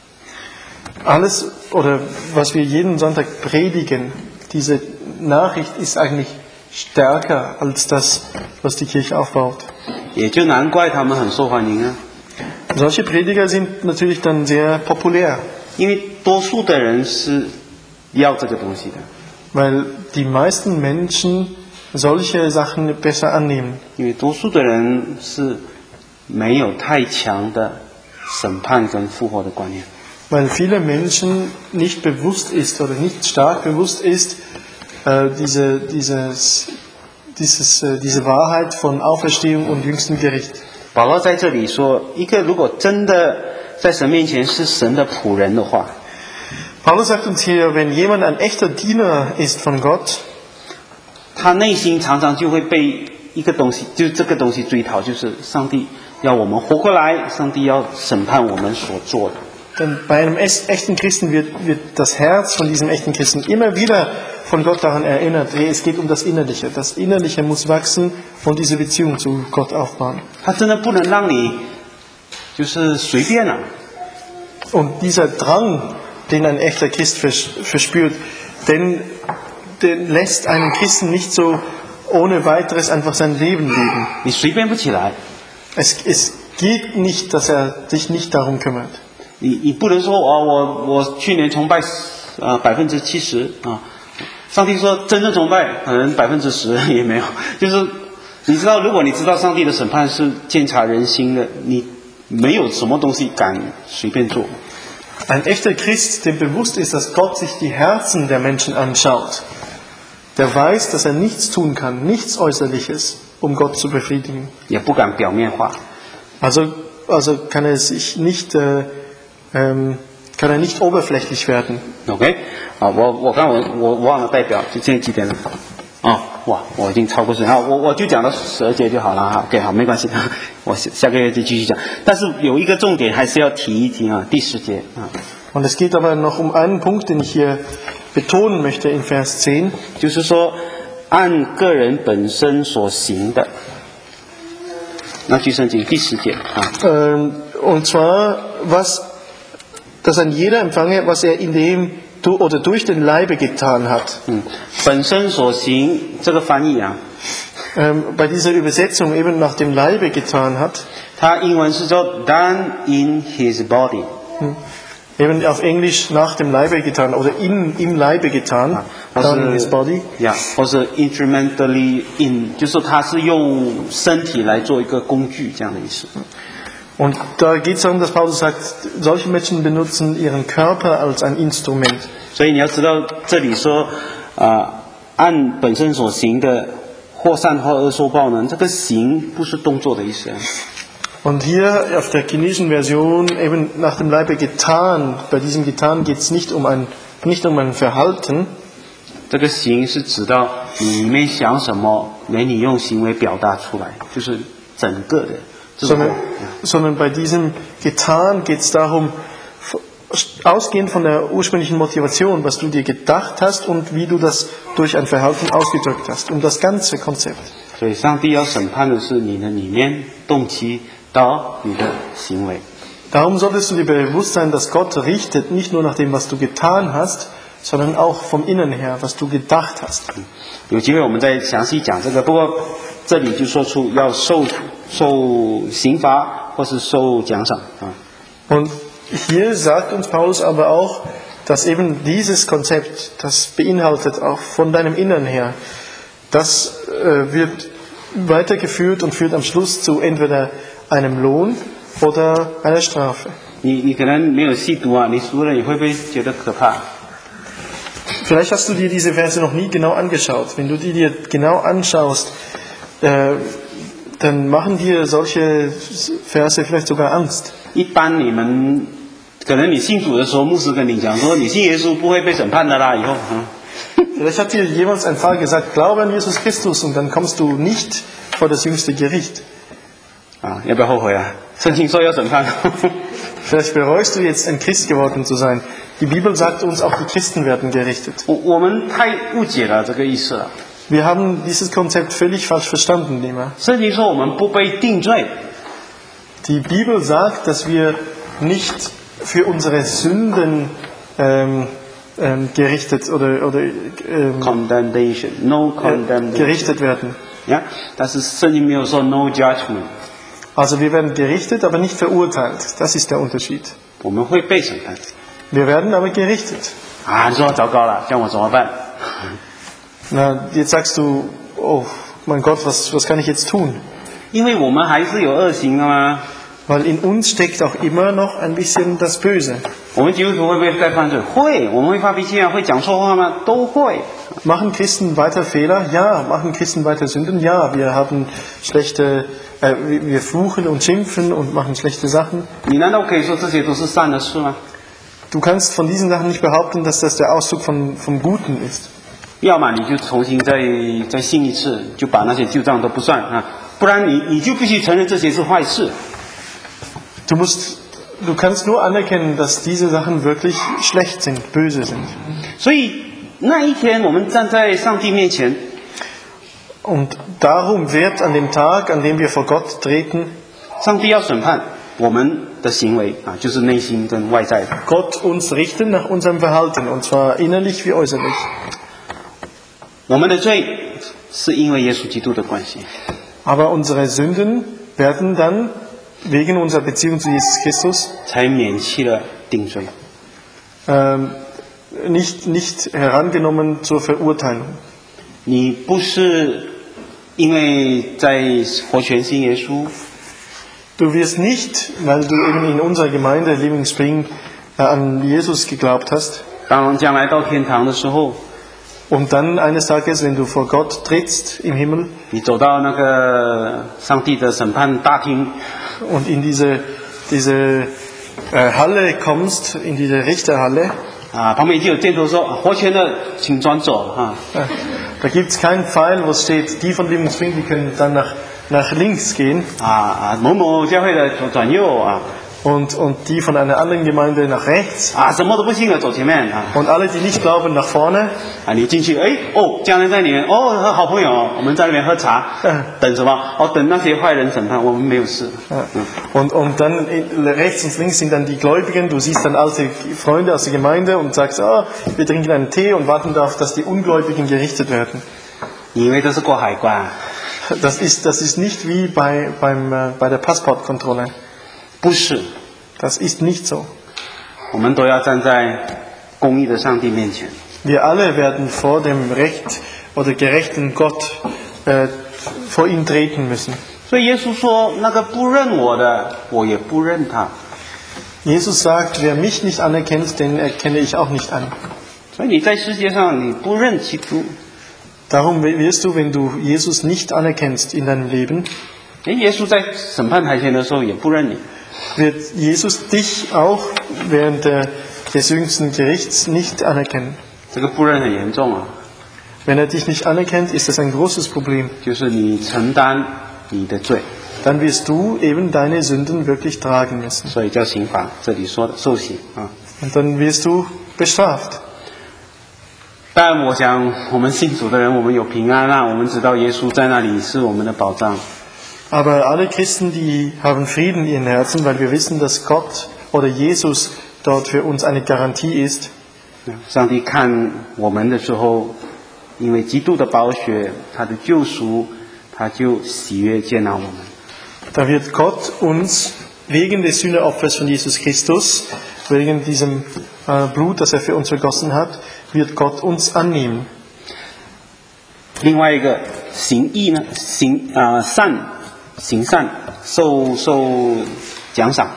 Alles, oder was wir jeden Sonntag predigen, diese Nachricht ist eigentlich stärker als das, was die Kirche aufbaut. 也就难怪他们很受欢迎啊， Solche Prediger sind natürlich dann sehr populär. 因为多数的人是要这个东西的。 weil die meisten Menschen solche Sachen besser annehmen. 因为多数的人是没有太强的审判跟复活的观念。 Weil viele Menschen nicht bewusst ist oder nicht stark bewusst ist, äh, diese, dieses, dieses, äh, diese Wahrheit von Auferstehung und jüngstem Gericht. 保罗在这里说，一个如果真的在神面前是神的仆人的话， Paulus sagt uns hier, wenn jemand ein echter Diener ist von Gott, 他内心常常就会被一个东西，就是这个东西追讨，就是上帝要我们活过来，上帝要审判我们所做的。 denn bei einem echten Christen wird, wird das Herz von diesem echten Christen immer wieder von Gott daran erinnert, hey, es geht um das Innerliche. Das Innerliche muss wachsen und diese Beziehung zu Gott aufbauen. 他真的不能让你就是随便了、啊。 Und dieser Drang, den ein echter Christ verspürt, den, den lässt einen Christen nicht so ohne weiteres einfach sein Leben leben. 你随便不起来， Es, es geht nicht, dass er sich nicht darum kümmert. 你你不能说啊，我我去年崇拜啊百分之七十啊，上帝说真正崇拜可能百分之十也没有，就是你知道，如果你知道上帝的审判是监察人心的，你没有什么东西敢随便做。 Ein echter Christ, dem bewusst ist, dass Gott sich die Herzen der Menschen anschaut, der weiß, dass er nichts tun kann, nichts Äußerliches, um Gott zu befriedigen. 也不敢表面化。 Also, also kann er sich nicht, äh, ähm, kann er nicht oberflächlich werden. OK， 啊，我我刚我我忘了代表，就现在几点了？哦，哇，我已经超过时间，好，我我就讲到十二节就好了哈。OK， 好，没关系，我下下个月就继续讲。但是有一个重点还是要提一提啊，第十节啊。 Und es geht aber noch um einen Punkt, den ich hier betonen möchte in Vers zehn. 就是说，按个人本身所行的，那句圣经第十节啊， Ähm, und zwar, was, dass ein jeder empfange, was er in dem du, oder durch den Leibe getan hat. 嗯，本身所行这个翻译啊， Ähm, bei dieser Übersetzung eben nach dem Leibe getan hat. 它英文是叫 done in his body。 Eben auf Englisch nach dem Leibe getan oder in, im Leibe getan, 或 done in his 是 body. 呀，或是 instrumentally in， 就是说它是用身体来做一个工具这样的意思。 Und da geht es darum, dass Paulus sagt, solche Menschen benutzen ihren Körper als ein Instrument. 所以你要知道，这里说啊、呃，按本身所行的，或善或恶受报呢，这个行不是动作的意思。 Und hier auf der chinesischen Version eben nach dem Leibe getan, bei diesem getan geht es nicht um ein, nicht um ein Verhalten, 这个行是指到你里面想什么，连你用行为表达出来，就是整个的这种。 sondern, sondern bei diesem getan geht es darum, ausgehend von der ursprünglichen Motivation, was du dir gedacht hast und wie du das durch ein Verhalten ausgedrückt hast, um das ganze Konzept. 所以上帝要审判的是你的里面动机到你的行为。 Darum solltest du dir bewusst sein, dass Gott richtet nicht nur nach dem, was du getan hast, sondern auch vom Innen her, was du gedacht hast. 有机会我们再详细讲这个，不过这里就说出要受受刑罚或是受奖赏啊。 Und hier sagt uns Paulus aber auch, dass eben dieses Konzept, das beinhaltet auch von deinem Innern her, das äh, wird weitergeführt und führt am Schluss zu entweder einem Lohn oder einer Strafe. 你你可能没有细读啊，你读了你会不会觉得可怕？ Vielleicht hast du dir diese Verse noch nie genau angeschaut. Wenn du die dir genau anschaust, äh, dann machen dir solche Verse vielleicht sogar Angst. 一般你们可能你信主的时候，牧师跟你讲说，你信耶稣不会被审判的啦，以后啊。 Vielleicht hat dir jemals ein Pfarrer gesagt, glaube an Jesus Christus und dann kommst du nicht vor das jüngste Gericht. 啊，要不要后悔啊？圣经说要审判。 Vielleicht bereust du jetzt, ein Christ geworden zu sein. Die Bibel sagt uns, auch die Christen werden gerichtet. 我我们太误解了这个意思了。 Wir haben dieses Konzept völlig falsch verstanden, Lima. 圣经说我们不被定罪， Die Bibel sagt, dass wir nicht für unsere Sünden ähm, ähm, gerichtet oder, oder ähm, condemnation, no äh, condemnation， gerichtet werden. 呀，但是圣经没有说 no judgment， Also wir werden gerichtet, aber nicht verurteilt. Das ist der Unterschied. 我们会被审判。 Wir werden aber gerichtet. 啊，你说糟糕了，像我怎么办？ Na, jetzt sagst du, oh mein Gott, was, was kann ich jetzt tun? 因为我们还是有恶行的嘛。 Weil in uns steckt auch immer noch ein bisschen das Böse. 我们基督徒会不会再犯罪？会。我们会发脾气啊？会讲错话吗？都会。 Machen Christen weiter Fehler? Ja. Machen Christen weiter Sünden? Ja. Wir haben schlechte, äh, wir fluchen und schimpfen und machen schlechte Sachen. 你难道可以说这些都是善的事吗？ Du kannst von diesen Sachen nicht behaupten, dass das der Ausdruck von, vom Guten ist. 要么你就重新再再信一次，就把那些旧账都不算啊，不然你你就必须承认这些是坏事。 Du musst, du kannst nur anerkennen, dass diese Sachen wirklich schlecht sind, böse sind. 所以那一天我们站在上帝面前， Und darum wird an dem Tag, an dem wir vor Gott treten, 上帝要审判我们的行为啊，就是内心跟外在的。 Gott uns richten nach unserem Verhalten, und zwar innerlich wie äußerlich. 我们的罪是因为耶稣基督的关系， Aber unsere Sünden werden dann wegen unserer Beziehung zu Jesus Christus 才免去了定罪。 ähm, nicht, nicht herangenommen zur Verurteilung. 你不是因为在活泉信耶稣， Du wirst nicht, weil du eben in unserer Gemeinde Living Spring äh, an Jesus geglaubt hast, 当将来到天堂的时候， und dann eines Tages, wenn du vor Gott trittst im Himmel 你走到那个上帝的审判大厅， und in diese, diese äh, Halle kommst, in diese Richterhalle, 啊，旁边就有箭头说活泉的请转走哈。 äh, da gibt es keinen Pfeil, wo es steht, die von Living Spring, die können dann nach, nach links gehen 啊啊，某某教会的左转右啊 und, und die von einer anderen Gemeinde nach rechts 啊，什么都不信的走前面啊 und alle, die nicht glauben, nach vorne. 啊，你进去哎哦，家人在里面哦，和好朋友，我们在那边喝茶， 嗯等什么？哦，等那些坏人审判，我们没有事。 Ja. Und, und dann in- rechts und links sind dann die Gläubigen. Du siehst dann alte Freunde aus der Gemeinde und sagst, ah, wir trinken einen Tee und warten darauf, dass die Ungläubigen gerichtet werden. 你以为这是过海关？ Das ist, das ist nicht wie bei, beim, äh, bei der Passportkontrolle. 不是， Das ist nicht so. 我们都要站在公义的上帝面前。 Wir alle werden vor dem Recht oder gerechten Gott äh, vor ihn treten müssen. 所以耶稣说：“那个不认我的，我也不认他。 Jesus sagt, wer mich nicht anerkennt, den erkenne ich auch nicht an. ” 所以你在世界上你不认基督， Darum wirst du, wenn du Jesus nicht anerkennst in deinem Leben, 哎，耶稣在审判台前的时候也不认你。 wird Jesus dich auch während der, des jüngsten Gerichts nicht anerkennen. 这个不认很严重啊， Wenn er dich nicht anerkennt, ist das ein großes Problem. 就是你承担你的罪， Dann wirst du eben deine Sünden wirklich tragen müssen. 所以叫刑罚。这里说的受刑啊。 Und dann wirst du bestraft. 但我想，我们信主的人，我们有平安啊，我们知道耶稣在那里是我们的保障。 Aber alle Christen, die haben Frieden in ihren Herzen, weil wir wissen, dass Gott oder Jesus dort für uns eine Garantie ist. 上帝看我们的时候，因为基督的宝血，他的救赎，他就喜悦接纳我们。 Da wird Gott uns wegen des Sühneopfers von Jesus Christus, wegen diesem äh, Blut, das er für uns vergossen hat, wird Gott uns annehmen. 另外一个行义呢，行啊、呃、善，行善受受奖赏。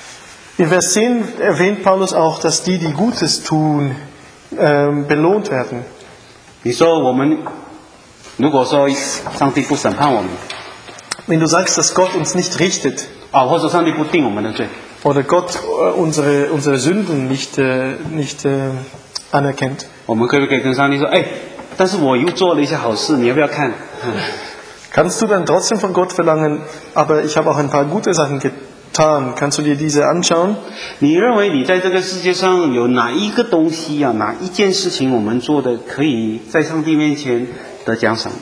In Vers zehn erwähnt Paulus auch, dass die, die Gutes tun, ähm, belohnt werden. 你说我们如果说上帝不审判我们， Wenn du sagst, dass Gott uns nicht richtet 啊、或者上帝不定我们的罪， oder Gott äh, unsere, unsere Sünden nicht, äh, nicht äh, anerkennt, 我们可不可以跟上帝说，哎，但是我又做了一些好事，你要不要看？ kannst du dann trotzdem von Gott verlangen, aber ich habe auch ein paar gute Sachen getan, kannst du dir diese anschauen? 你认为你在这个世界上有哪一个东西啊，哪一件事情我们做的可以在上帝面前得奖赏？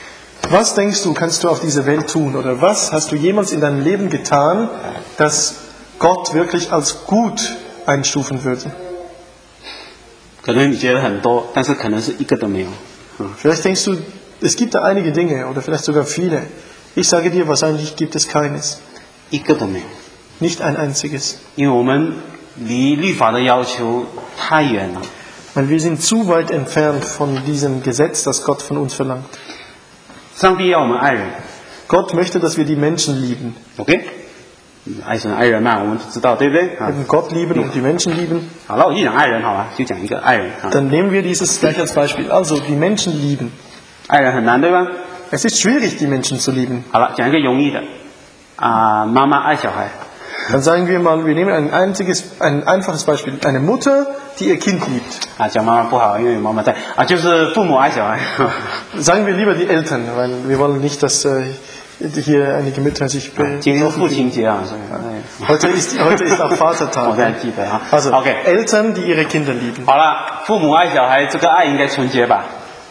Was denkst du, kannst du auf dieser Welt tun? Oder was hast du jemals in deinem Leben getan, das Gott wirklich als gut einstufen würde? 可能你觉得很多，但是可能是一个都没有。 Vielleicht denkst du, es gibt da einige Dinge oder vielleicht sogar viele. Ich sage dir, wahrscheinlich gibt es keines. 一个都没有， Nicht ein einziges. 因为我们离律法的要求太远了。 Weil wir sind zu weit entfernt von diesem Gesetz, das Gott von uns verlangt. 上帝要我们爱人 Gott möchte, dass wir die Menschen lieben. ，OK？ 爱神爱人嘛，我们都知道，对不对？啊 Wir müssen Gott lieben und die Menschen lieben. 好了，我就讲爱人好了，就讲一个爱人啊。 Dann nehmen wir dieses gleich als Beispiel. Also die Menschen lieben. 爱人很难，对吧？ Es ist schwierig, die Menschen zu lieben. 好了，讲一个容易的啊，妈妈爱小孩 Dann sagen wir mal, wir nehmen ein einziges, ein einfaches Beispiel. Eine Mutter, die ihr Kind liebt. 啊，讲妈妈不好，因为有妈妈在啊，就是父母爱小孩。 Sagen wir lieber die Eltern, weil wir wollen nicht, dass äh, hier einige Mütter sich 今天是父亲节啊，所以哎 Heute ist, heute ist auch 我 Vatertag. 才记得啊。 Also OK， Eltern, die ihre Kinder lieben. 好了，父母爱小孩，这个爱应该纯洁吧？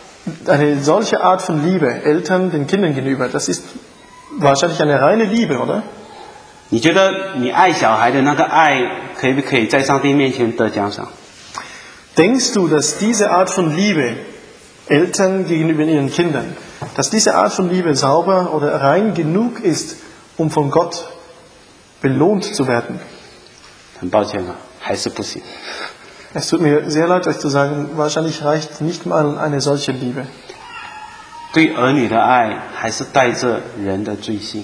Eine solche Art von Liebe, Eltern den Kindern gegenüber, das ist wahrscheinlich eine reine Liebe, oder? 你觉得你爱小孩的那个爱，可不可以在上帝面前得奖赏？ Denkst du, dass diese Art von Liebe, Eltern gegenüber ihren Kindern, dass diese Art von Liebe sauber oder rein genug ist, um von Gott belohnt zu werden? 很抱歉啊，还是不行。 Es tut mir sehr leid, euch zu sagen, wahrscheinlich reicht nicht mal eine solche Liebe. 对儿女的爱，还是带着人的罪性。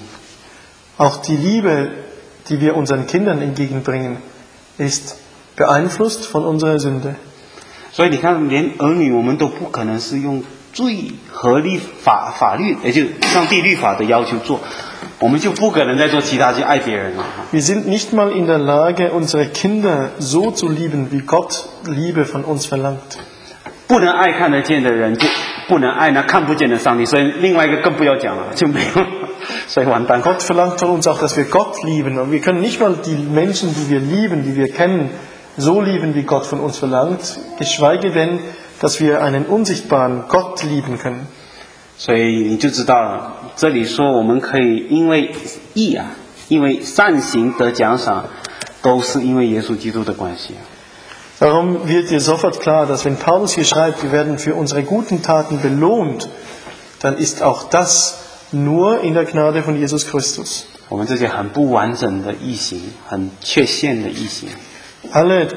Auch die Liebe, die wir unseren Kindern entgegenbringen, ist beeinflusst von unserer Sünde. 所以你看，连儿女我们都不可能是用最合理法法律，也就是上帝律法的要求做，我们就不可能再做其他去爱别人了。 Wir sind nicht mal in der Lage, unsere Kinder so zu lieben, wie Gott Liebe von uns verlangt. 不能爱看得见的人，就不能爱那看不见的上帝。所以另外一个更不要讲了，就没有，所以完蛋。 Gott verlangt von uns auch, dass wir Gott lieben. Und wir können nicht mal die Menschen, die wir lieben, die wir kennen, so lieben, wie Gott von uns verlangt, geschweige denn, dass wir einen unsichtbaren Gott lieben können. 所以你就知道了，这里说我们可以因为义啊，因为善行得奖赏，都是因为耶稣基督的关系。 Darum wird dir sofort klar, dass wenn Paulus hier schreibt, wir werden für unsere guten Taten belohnt, dann ist auch das nur in der Gnade von Jesus Christus. 我们这些很不完整的义行，很缺陷的义行， Alle,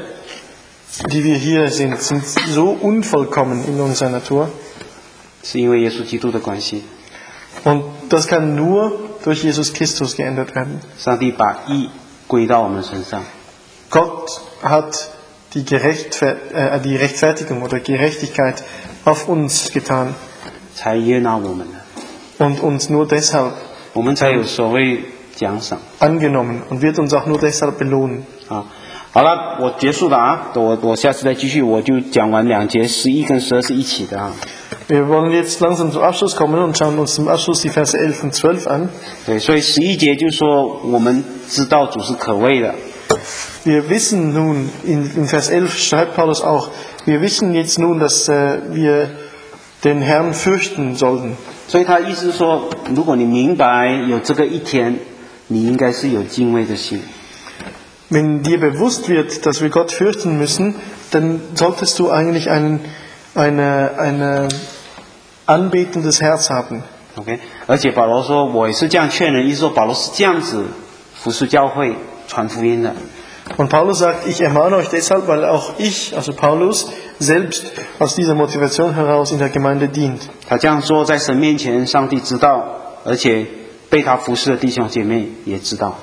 die wir hier sind, sind so unvollkommen in unserer Natur. 是因为耶稣基督的关系。 Und das kann nur durch Jesus Christus geändert werden. 上帝把义归到我们身上， Gott hat die, Gerechtfer äh, die Rechtfertigung oder Gerechtigkeit auf uns getan 才悦纳我们的， und uns nur deshalb 我们才有所谓奖赏 angenommen und wird uns auch nur deshalb belohnen. 啊。好了，我结束了啊，我我下次再继续，我就讲完两节十一跟十二是一起的啊。 Wir wollen jetzt langsam zum Abschluss kommen und schauen uns zum Abschluss die Verse elf und zwölf an. 对，所以十一节就说我们知道主是可畏的， Wir wissen nun, in, in Vers elf schreibt Paulus auch, wir wissen jetzt nun, dass äh, wir den Herrn fürchten sollten. 所以他意思是说，如果你明白有这个一天，你应该是有敬畏的心。 Wenn dir bewusst wird, dass wir Gott fürchten müssen, dann solltest du eigentlich einen, eine, eine anbetendes Herz haben. OK， 而且保罗说，我也是这样劝人，意思说保罗是这样子服侍教会、传福音的。 Und Paulus sagt, ich ermahne euch deshalb, weil auch ich, also Paulus, selbst aus dieser Motivation heraus in der Gemeinde dient. 他这样说，在神面前，上帝知道，而且被他服侍的弟兄姐妹也知道。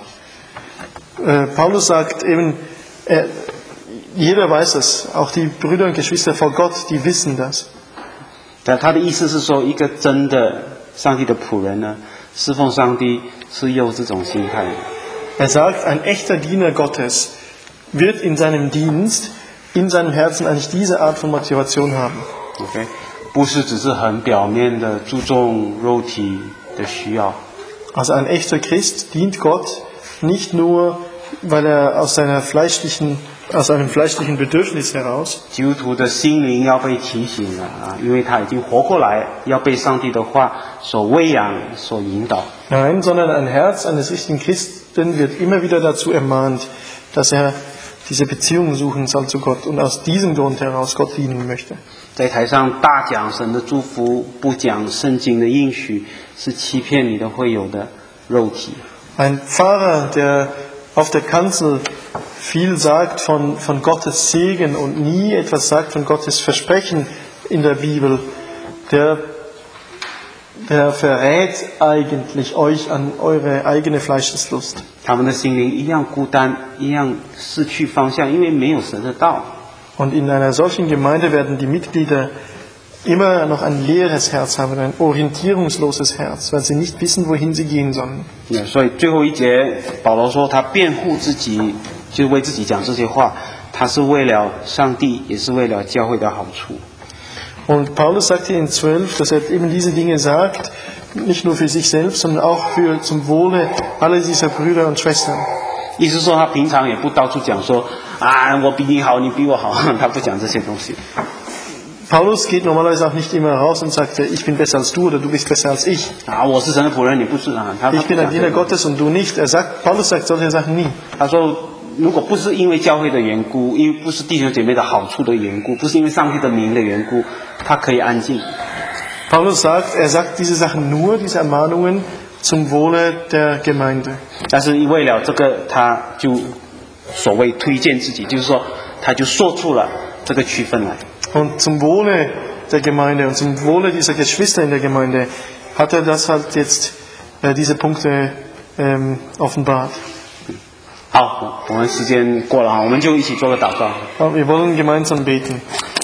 Äh, Paulus sagt eben, er, jeder weiß es, auch die Brüder und Geschwister vor Gott, die wissen das. 但他的意思是说，一个真的上帝的仆人呢，侍奉上帝是有这种心态的。 Er sagt, ein echter Diener Gottes wird in seinem Dienst, in seinem Herzen eigentlich diese Art von Motivation haben. OK， 不是只是很表面的注重肉体的需要。 Also ein echter Christ dient Gott nicht nur, weil er aus seiner fleischlichen, aus einem fleischlichen Bedürfnis heraus, 基督徒的心灵要被提醒了啊，因为他已经活过来，要被上帝的话所喂养、所引导。 nein, sondern ein Herz eines richtigen Christen wird immer wieder dazu ermahnt, dass er diese Beziehung suchen soll zu Gott und aus diesem Grund heraus Gott dienen möchte. 在台上大讲神的祝福，不讲圣经的应许，是欺骗你的会友的肉体。 Ein Pfarrer, der auf der Kanzel viel sagt von, von Gottes Segen und nie etwas sagt von Gottes Versprechen in der Bibel, der, der verrät eigentlich euch an eure eigene Fleischeslust. 他们的心灵一样孤单，一样失去方向，因为没有神的道。 Und in einer solchen Gemeinde werden die Mitglieder immer noch ein leeres Herz haben, ein orientierungsloses Herz, weil sie nicht wissen, wohin sie gehen sollen. 那所以最后一节，保罗说他辩护自己，就是为自己讲这些话，他是为了上帝，也是为了教会的好处。 Und Paulus sagt hier in zwölf, dass er eben diese Dinge sagt, nicht nur für sich selbst, sondern auch für zum Wohle aller dieser Brüder und Schwestern. 意思说他平常也不到处讲说啊，我比你好，你比我好，他不讲这些东西。 Paulus geht normalerweise auch nicht immer raus und sagt, ich bin besser als du oder du bist besser als ich. 啊，我是神的仆人，你不是啊。他 Ich bin ein Diener Gottes und du nicht. Er sagt, Paulus sagt solche Sachen nie. 他说，如果不是因为教会的缘故，因为不是弟兄姐妹的好处的缘故，不是因为上帝的名的缘故，他可以安静。 Paulus sagt, er sagt diese Sachen nur, diese Ermahnungen, zum Wohle der Gemeinde. 但是为了这个，他就所谓推荐自己，就是说，他就说出了这个区分来。 Und zum Wohle der Gemeinde und zum Wohle dieser Geschwister in der Gemeinde hat er das halt jetzt, äh, diese Punkte ähm, offenbart. 好，我们时间过了哈，我们就一起做个祷告。 Aber wir wollen gemeinsam beten.